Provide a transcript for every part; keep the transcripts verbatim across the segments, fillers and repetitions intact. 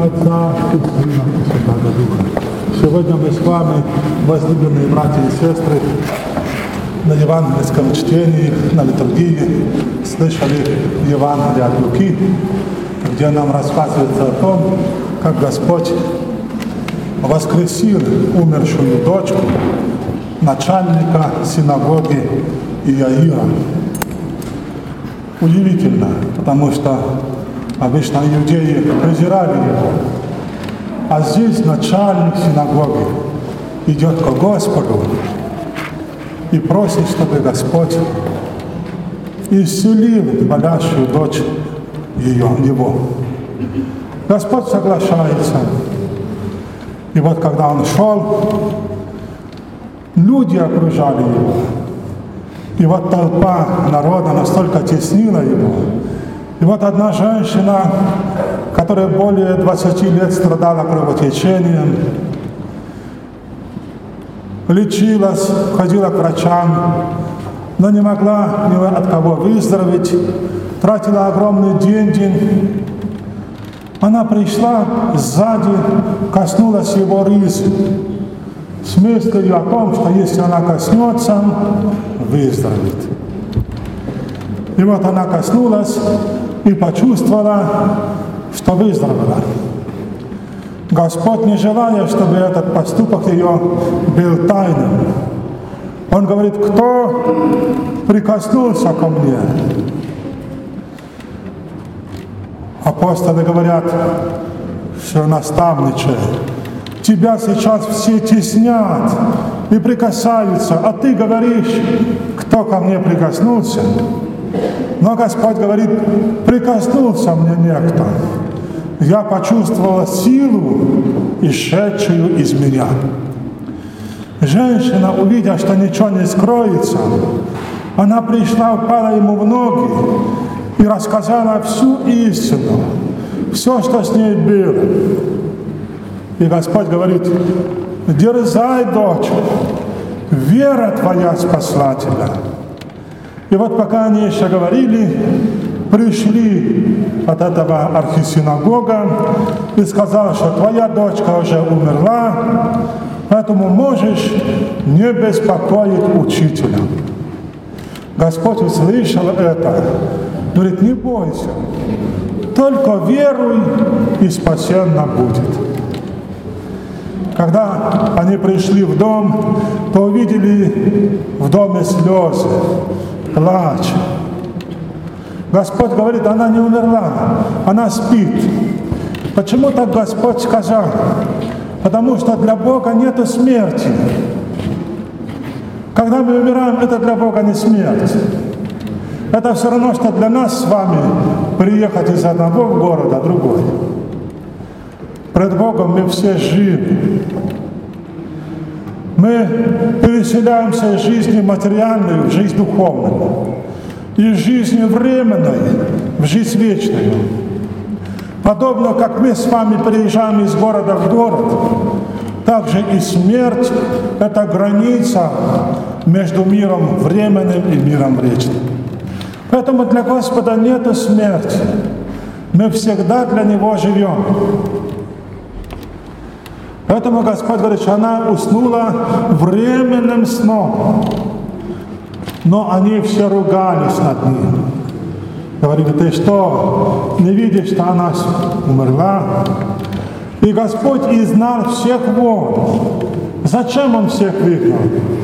имя Отца и Сына и Святого Духа. Сегодня мы с вами, возлюбленные братья и сестры, на евангельском чтении, на литургии слышали Евангелие от Луки, где нам рассказывается о том, как Господь воскресил умершую дочку начальника синагоги Иаира. Удивительно, потому что обычно иудеи презирали его. А здесь начальник синагоги идет к Господу и просит, чтобы Господь исцелил болящую дочь ее, его. Господь соглашается. И вот когда он шел, люди окружали его. И вот толпа народа настолько теснила его. И вот одна женщина, которая более двадцати лет страдала кровотечением, лечилась, ходила к врачам, но не могла ни от кого выздороветь, тратила огромные деньги. Она пришла сзади, коснулась его ризы, с мыслью о том, что если она коснется, выздоровеет. И вот она коснулась и почувствовала, что выздоровела. Господь, не желая, чтобы этот поступок ее был тайным, Он говорит: кто прикоснулся ко мне? Апостолы говорят, что наставничая, тебя сейчас все теснят и прикасаются, а ты говоришь, кто ко мне прикоснулся? Но Господь говорит: прикоснулся мне некто. Я почувствовала силу, исшедшую из меня. Женщина, увидя, что ничего не скроется, она пришла, упала ему в ноги и рассказала всю истину, все, что с ней было. И Господь говорит: дерзай, дочь, вера твоя спасла тебя. И вот пока они еще говорили, пришли от этого архисинагога и сказал, что твоя дочка уже умерла, поэтому можешь не беспокоить учителя. Господь услышал это, говорит: не бойся, только веруй, и спасенно будет. Когда они пришли в дом, то увидели в доме слезы, плач. Господь говорит: она не умерла, она спит. Почему так Господь сказал? Потому что для Бога нет смерти. Когда мы умираем, это для Бога не смерть. Это все равно, что для нас с вами приехать из одного города в другой. Пред Богом мы все живы. Мы переселяемся из жизни материальной в жизнь духовную, из жизни временной в жизнь вечную. Подобно как мы с вами переезжаем из города в город, так же и смерть – это граница между миром временным и миром вечным. Поэтому для Господа нет смерти. Мы всегда для Него живем. Поэтому Господь говорит, что она уснула временным сном. Но они все ругались над ним. Говорили: ты что, не видишь, что она умерла? И Господь изгнал всех вон. Зачем Он всех выгнал?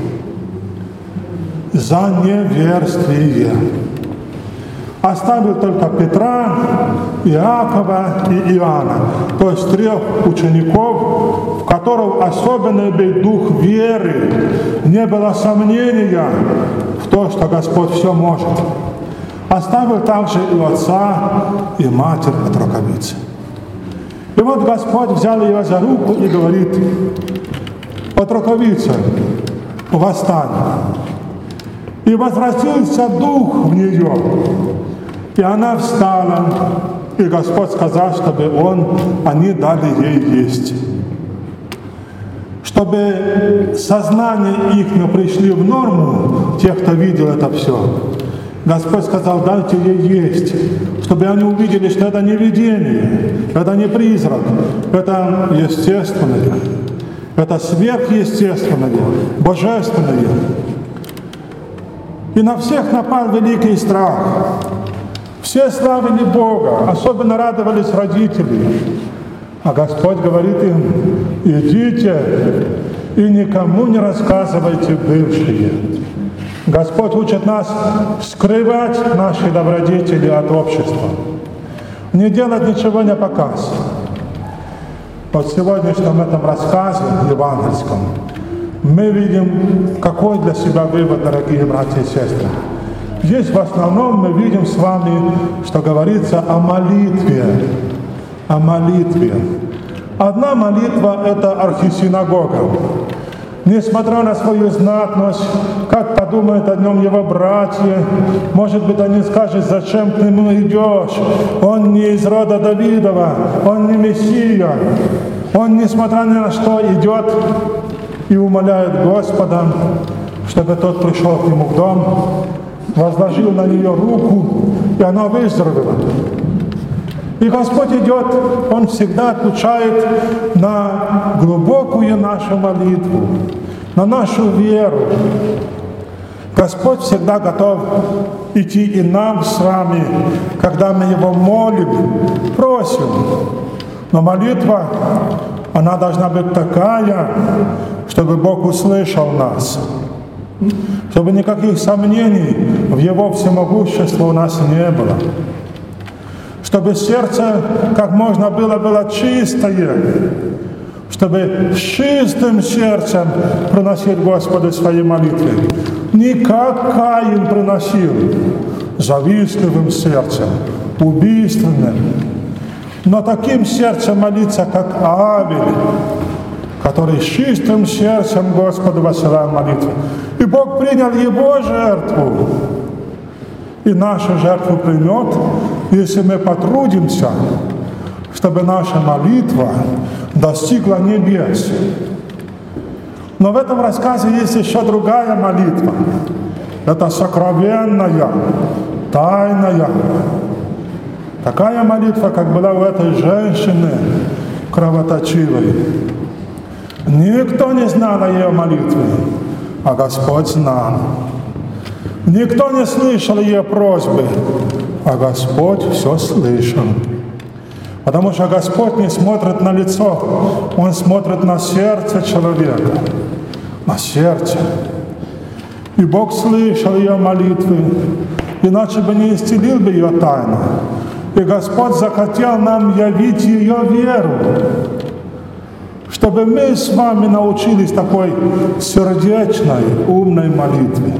За неверствие. Оставил только Петра, Иакова и Иоанна, то есть трех учеников, в которых особенный был дух веры. Не было сомнения в том, что Господь все может. Оставил также и отца, и матерь от раковицы. И вот Господь взял ее за руку и говорит: от раковицы восстань. И возвратился дух в нее. И она встала, и Господь сказал, чтобы он, они дали ей есть. Чтобы сознание их не пришли в норму, тех, кто видел это все. Господь сказал, дайте ей есть, чтобы они увидели, что это не видение, это не призрак, это естественное, это сверхъестественное, божественное. И на всех напал великий страх. Все славили Бога, особенно радовались родители. А Господь говорит им, идите и никому не рассказывайте бывшие. Господь учит нас скрывать наши добродетели от общества. Не делать ничего не показ. Вот в сегодняшнем этом рассказе евангельском мы видим, какой для себя вывод, дорогие братья и сестры. Здесь в основном мы видим с вами, что говорится о молитве. О молитве. Одна молитва – это архисинагога. Несмотря на свою знатность, как подумают о нем его братья, может быть, они скажут, зачем к нему идешь? Он не из рода Давидова, он не Мессия. Он, несмотря ни на что, идет и умоляет Господа, чтобы тот пришел к нему в дом, возложил на нее руку, и она выздоровела. И Господь идет, Он всегда отвечает на глубокую нашу молитву, на нашу веру. Господь всегда готов идти и нам с вами, когда мы Его молим, просим. Но молитва, она должна быть такая, чтобы Бог услышал нас, чтобы никаких сомнений в Его всемогуществе у нас не было. Чтобы сердце как можно было было чистое, чтобы с чистым сердцем приносить Господу свои молитвы. Не как Каин приносил, завистливым сердцем, убийственным, но таким сердцем молиться, как Авель, который с чистым сердцем Господу высылал молитву. И Бог принял его жертву, и нашу жертву примет, если мы потрудимся, чтобы наша молитва достигла небес. Но в этом рассказе есть еще другая молитва. Это сокровенная, тайная. Такая молитва, как была у этой женщины кровоточивой. Никто не знал о ее молитве, а Господь знал. Никто не слышал ее просьбы, а Господь все слышал. Потому что Господь не смотрит на лицо, Он смотрит на сердце человека. На сердце. И Бог слышал ее молитвы, иначе бы не исцелил бы ее тайну. И Господь захотел нам явить ее веру, чтобы мы с вами научились такой сердечной, умной молитве.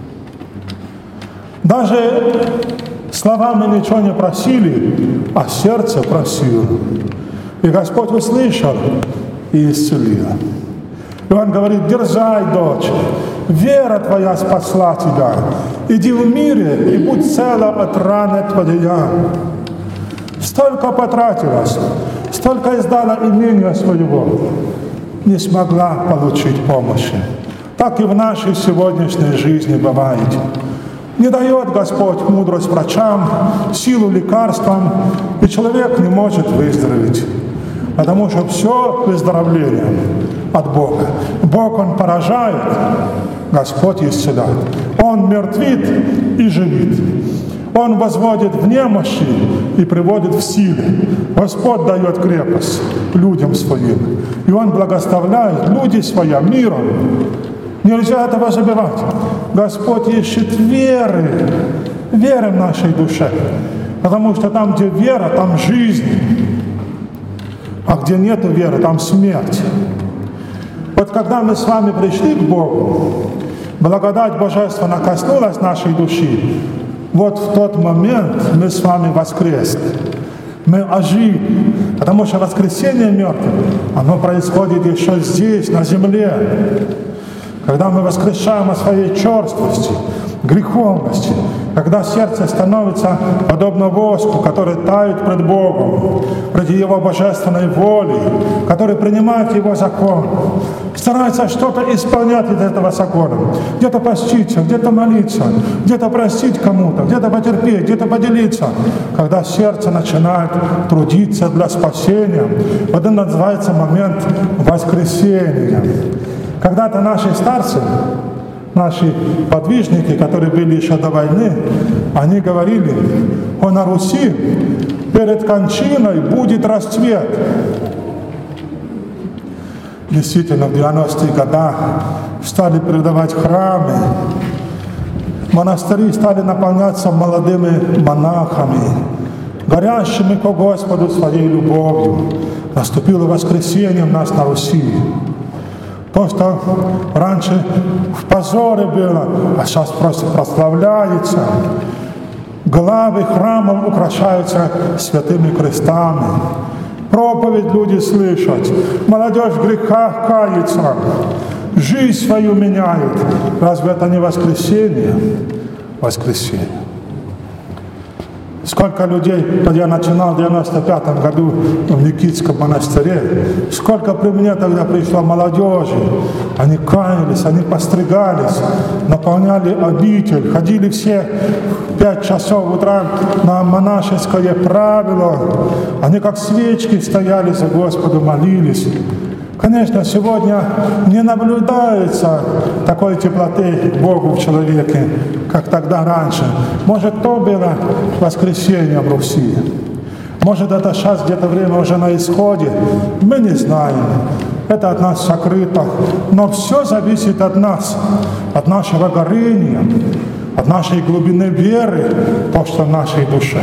Даже словами ничего не просили, а сердце просило. И Господь услышал и исцелил. И Он говорит: дерзай, дочь, вера твоя спасла тебя. Иди в мире и будь цела от раны твоя. Столько потратилась, столько издала имения своего, не смогла получить помощи. Так и в нашей сегодняшней жизни бывает. Не дает Господь мудрость врачам, силу лекарствам, и человек не может выздороветь. Потому что все выздоровление от Бога. Бог, Он поражает, Господь исцеляет. Он мертвит и живит. Он возводит в немощи и приводит в силы. Господь дает крепость людям своим. И Он благословляет люди своя миром. Нельзя этого забывать. Господь ищет веры, веры в нашей душе. Потому что там, где вера, там жизнь. А где нет веры, там смерть. Вот когда мы с вами пришли к Богу, благодать Божественная коснулась нашей души, вот в тот момент мы с вами воскресли. Мы ожили. Потому что воскресение мертвых, оно происходит еще здесь, на земле. Когда мы воскрешаем о своей черствости, греховности когда сердце становится подобно воску, который тает пред Богом, пред Его божественной волей, который принимает Его закон, старается что-то исполнять из этого закона, где-то поститься, где-то молиться, где-то простить кому-то, где-то потерпеть, где-то поделиться. Когда сердце начинает трудиться для спасения, вот это называется момент воскресения. Когда-то наши старцы, наши подвижники, которые были еще до войны, они говорили, что на Руси перед кончиной будет расцвет. Действительно, в девяностые годы стали передавать храмы, монастыри стали наполняться молодыми монахами, горящими ко Господу своей любовью. Наступило воскресенье у нас на Руси. То, что раньше в позоре было, а сейчас просто прославляется. Главы храмов украшаются святыми крестами. Проповедь люди слышат. Молодежь в грехах кается. Жизнь свою меняет. Разве это не воскресенье? Воскресенье. Сколько людей, когда я начинал в девяносто пятом году в Никитском монастыре, сколько при мне тогда пришло молодежи. Они каялись, они постригались, наполняли обитель, ходили все в пять часов утра на монашеское правило. Они как свечки стояли за Господу, молились. Конечно, сегодня не наблюдается такой теплоты к Богу в человеке, как тогда раньше. Может, то было воскресенье в Руси. Может, это сейчас где-то время уже на исходе. Мы не знаем. Это от нас сокрыто. Но все зависит от нас, от нашего горения, от нашей глубины веры, то, что в нашей душе.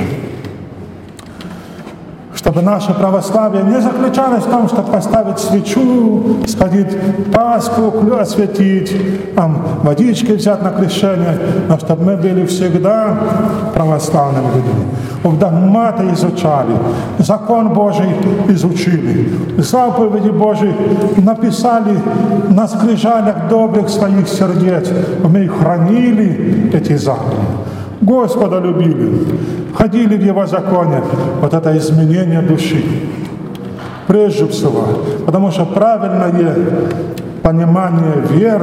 Чтобы наше православие не заключалось в том, чтобы поставить свечу, сходить Пасху, осветить, там, водички взять на крещение, но чтобы мы были всегда православными людьми. В догматы изучали, закон Божий изучили, заповеди Божьи написали на скрижалях добрых своих сердец. Мы хранили эти заповеди. Господа любили, ходили в Его законе. Вот это изменение души. Прежде всего, потому что правильное понимание веры,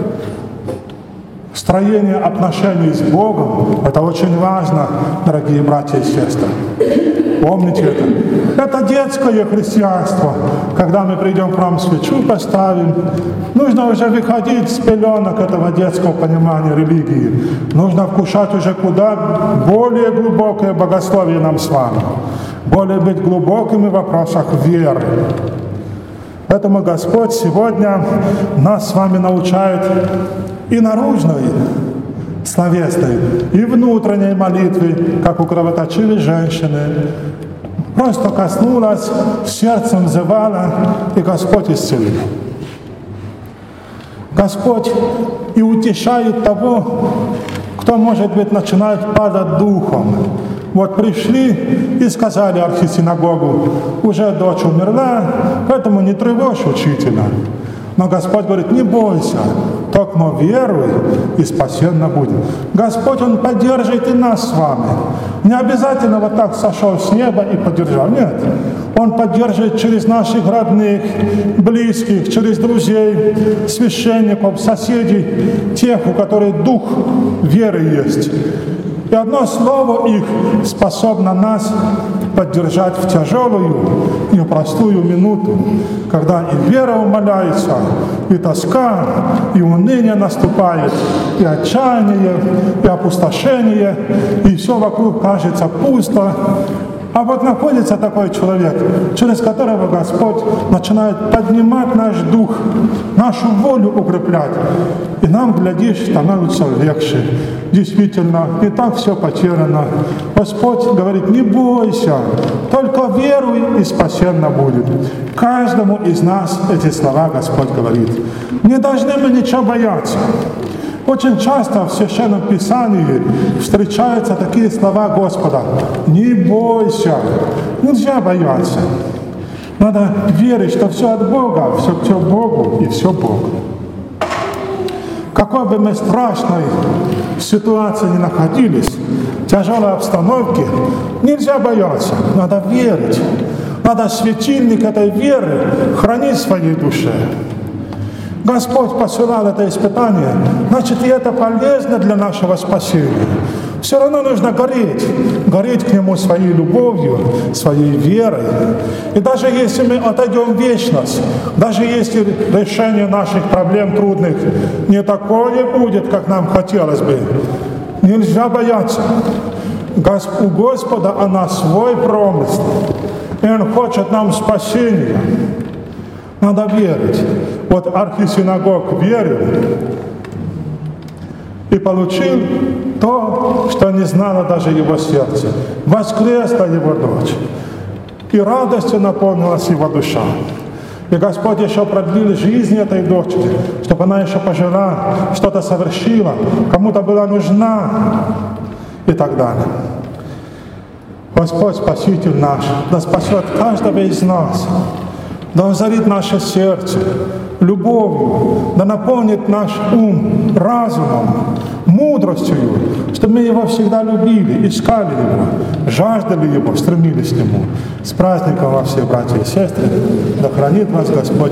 строение отношений с Богом, это очень важно, дорогие братья и сестры. Помните это? Это детское христианство. Когда мы придем к храм, свечу поставим, нужно уже выходить с пеленок этого детского понимания религии. Нужно вкушать уже куда более глубокое богословие нам с вами. Более быть глубокими в вопросах веры. Поэтому Господь сегодня нас с вами научает и наружной, словесной, и внутренней молитвы, как у кровоточивой женщины. Просто коснулась, сердцем взывала, и Господь исцелил. Господь и утешает того, кто, может быть, начинает падать духом. Вот пришли и сказали архисинагогу, уже дочь умерла, поэтому не тревожь учителя. Но Господь говорит, не бойся, только веруй, и спасенно будет. Господь, Он поддерживает и нас с вами. Не обязательно вот так сошел с неба и поддержал. Нет. Он поддерживает через наших родных, близких, через друзей, священников, соседей, тех, у которых дух веры есть. И одно слово их способно нас поддержать в тяжелую и простую минуту, когда и вера умаляется, и тоска, и уныние наступает, и отчаяние, и опустошение, и все вокруг кажется пусто. А вот находится такой человек, через которого Господь начинает поднимать наш дух, нашу волю укреплять. И нам, глядишь, становится легче. Действительно, не так все потеряно. Господь говорит, не бойся, только веруй, и спасенно будет. Каждому из нас эти слова Господь говорит. Не должны мы ничего бояться. Очень часто в Священном Писании встречаются такие слова Господа. Не бойся. Нельзя бояться. Надо верить, что все от Бога, все к Богу и все Богу. Какой бы мы страшной ситуации ни находились, тяжелой обстановке, нельзя бояться, надо верить. Надо светильник этой веры хранить в своей душе. Господь посылал это испытание, значит, и это полезно для нашего спасения. Все равно нужно гореть, гореть к Нему своей любовью, своей верой. И даже если мы отойдем в вечность, даже если решение наших проблем трудных не такое будет, как нам хотелось бы, нельзя бояться. У Господа она свой промысел, и Он хочет нам спасения. Надо верить. Вот архисинагог верил и получил то, что не знало даже его сердце. Воскресла его дочь, и радостью наполнилась его душа. И Господь еще продлил жизнь этой дочери, чтобы она еще пожила, что-то совершила, кому-то была нужна и так далее. Господь Спаситель наш, да спасет каждого из нас, да озарит наше сердце любовью, да наполнит наш ум разумом, мудростью, чтобы мы Его всегда любили, искали Его, жаждали Его, стремились к Нему. С праздником вас всех, братья и сестры! Да хранит вас Господь